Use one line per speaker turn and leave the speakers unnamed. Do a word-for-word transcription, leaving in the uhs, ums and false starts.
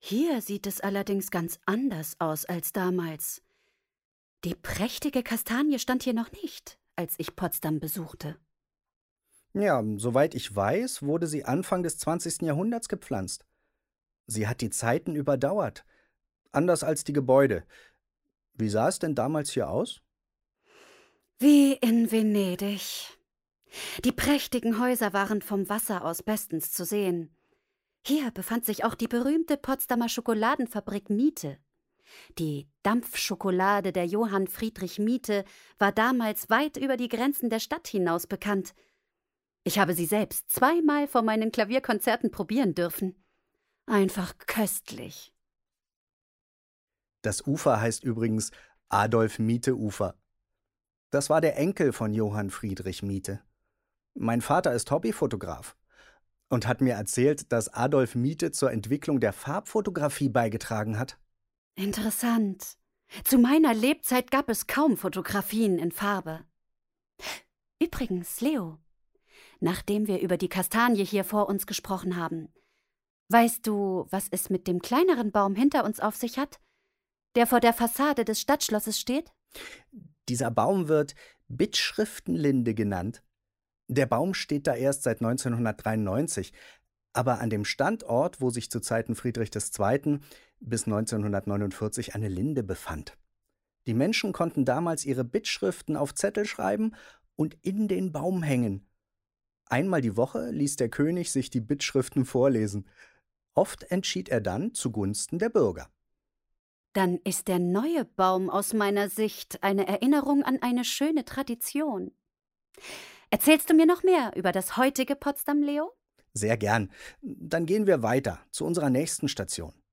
Hier sieht es allerdings ganz anders aus als damals. Die prächtige Kastanie stand hier noch nicht, als ich Potsdam besuchte.
Ja, soweit ich weiß, wurde sie Anfang des zwanzigsten Jahrhunderts gepflanzt. Sie hat die Zeiten überdauert, anders als die Gebäude. Wie sah es denn damals hier aus?
Wie in Venedig. Die prächtigen Häuser waren vom Wasser aus bestens zu sehen. Hier befand sich auch die berühmte Potsdamer Schokoladenfabrik Miete. Die Dampfschokolade der Johann Friedrich Miete war damals weit über die Grenzen der Stadt hinaus bekannt. Ich habe sie selbst zweimal vor meinen Klavierkonzerten probieren dürfen. Einfach köstlich.
Das Ufer heißt übrigens Adolf-Miete-Ufer. Das war der Enkel von Johann Friedrich Miete. Mein Vater ist Hobbyfotograf und hat mir erzählt, dass Adolf Miete zur Entwicklung der Farbfotografie beigetragen hat.
Interessant. Zu meiner Lebzeit gab es kaum Fotografien in Farbe. Übrigens, Leo, nachdem wir über die Kastanie hier vor uns gesprochen haben, weißt du, was es mit dem kleineren Baum hinter uns auf sich hat, der vor der Fassade des Stadtschlosses steht?
Dieser Baum wird Bittschriftenlinde genannt. Der Baum steht da erst seit neunzehnhundertdreiundneunzig, aber an dem Standort, wo sich zu Zeiten Friedrich der Zweiten bis neunzehnhundertneunundvierzig eine Linde befand. Die Menschen konnten damals ihre Bittschriften auf Zettel schreiben und in den Baum hängen. Einmal die Woche ließ der König sich die Bittschriften vorlesen. Oft entschied er dann zugunsten der Bürger.
Dann ist der neue Baum aus meiner Sicht eine Erinnerung an eine schöne Tradition. Erzählst du mir noch mehr über das heutige Potsdam, Leo?
Sehr gern. Dann gehen wir weiter zu unserer nächsten Station.